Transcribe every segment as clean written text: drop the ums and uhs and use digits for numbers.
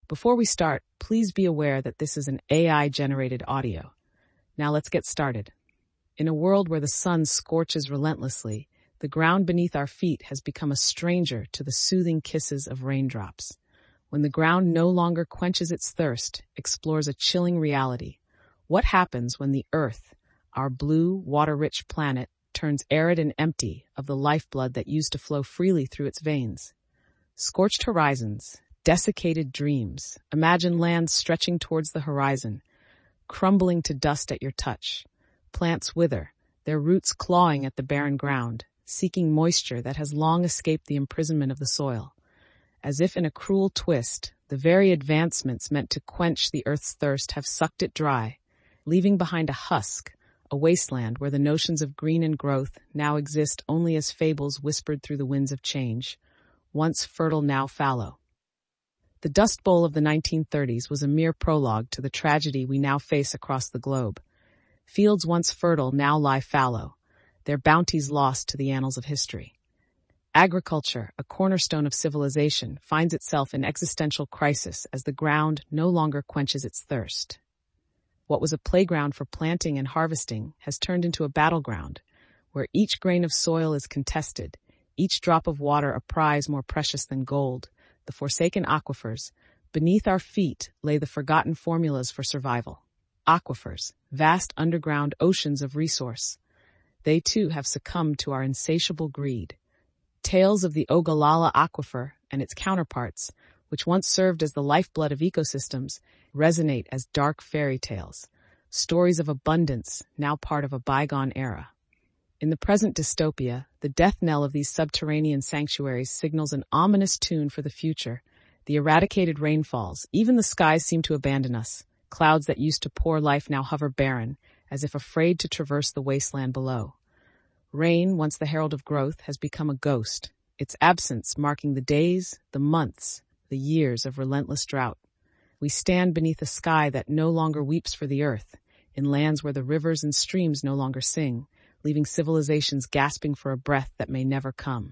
Before we start, please be aware that this is an AI-generated audio. Now let's get started. In a world where the sun scorches relentlessly, the ground beneath our feet has become a stranger to the soothing kisses of raindrops. When the ground no longer quenches its thirst, explores a chilling reality. What happens when the Earth, our blue, water-rich planet, turns arid and empty of the lifeblood that used to flow freely through its veins? Scorched horizons, desiccated dreams. Imagine lands stretching towards the horizon, crumbling to dust at your touch. Plants wither, their roots clawing at the barren ground, seeking moisture that has long escaped the imprisonment of the soil. As if in a cruel twist, the very advancements meant to quench the earth's thirst have sucked it dry, leaving behind a husk, a wasteland where the notions of green and growth now exist only as fables whispered through the winds of change, once fertile, now fallow. The Dust Bowl of the 1930s was a mere prologue to the tragedy we now face across the globe. Fields once fertile now lie fallow, their bounties lost to the annals of history. Agriculture, a cornerstone of civilization, finds itself in existential crisis as the ground no longer quenches its thirst. What was a playground for planting and harvesting has turned into a battleground, where each grain of soil is contested, each drop of water a prize more precious than gold. The forsaken aquifers. Beneath our feet lay the forgotten formulas for survival. Aquifers, vast underground oceans of resource. They too have succumbed to our insatiable greed. Tales of the Ogallala Aquifer and its counterparts, which once served as the lifeblood of ecosystems, resonate as dark fairy tales, stories of abundance now part of a bygone era. In the present dystopia, the death knell of these subterranean sanctuaries signals an ominous tune for the future. The eradicated rainfalls, even the skies seem to abandon us. Clouds that used to pour life now hover barren, as if afraid to traverse the wasteland below. Rain, once the herald of growth, has become a ghost, its absence marking the days, the months, the years of relentless drought. We stand beneath a sky that no longer weeps for the earth, in lands where the rivers and streams no longer sing, leaving civilizations gasping for a breath that may never come.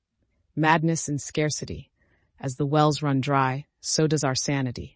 Madness and scarcity. As the wells run dry, so does our sanity.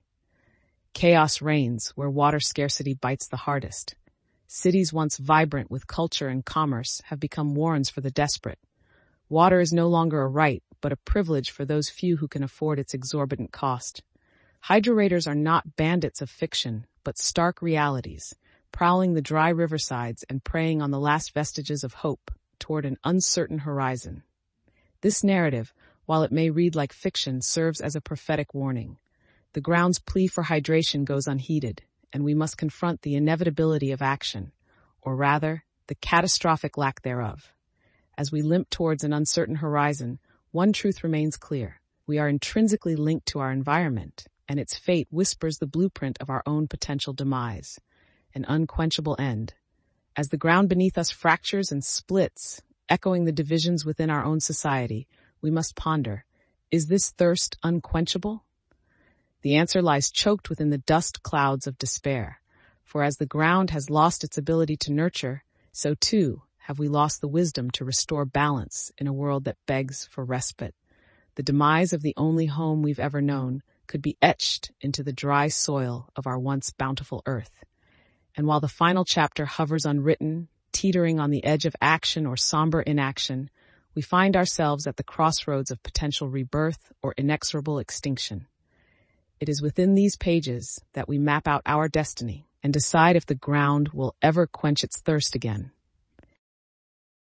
Chaos reigns where water scarcity bites the hardest. Cities once vibrant with culture and commerce have become warrens for the desperate. Water is no longer a right, but a privilege for those few who can afford its exorbitant cost. Hydro-raiders are not bandits of fiction, but stark realities, prowling the dry riversides and preying on the last vestiges of hope toward an uncertain horizon. This narrative, while it may read like fiction, serves as a prophetic warning. The ground's plea for hydration goes unheeded, and we must confront the inevitability of action, or rather, the catastrophic lack thereof. As we limp towards an uncertain horizon, one truth remains clear. We are intrinsically linked to our environment, and its fate whispers the blueprint of our own potential demise. An unquenchable end. As the ground beneath us fractures and splits, echoing the divisions within our own society, we must ponder, is this thirst unquenchable? The answer lies choked within the dust clouds of despair, for as the ground has lost its ability to nurture, so too have we lost the wisdom to restore balance in a world that begs for respite. The demise of the only home we've ever known could be etched into the dry soil of our once bountiful earth. And while the final chapter hovers unwritten, teetering on the edge of action or somber inaction, we find ourselves at the crossroads of potential rebirth or inexorable extinction. It is within these pages that we map out our destiny and decide if the ground will ever quench its thirst again.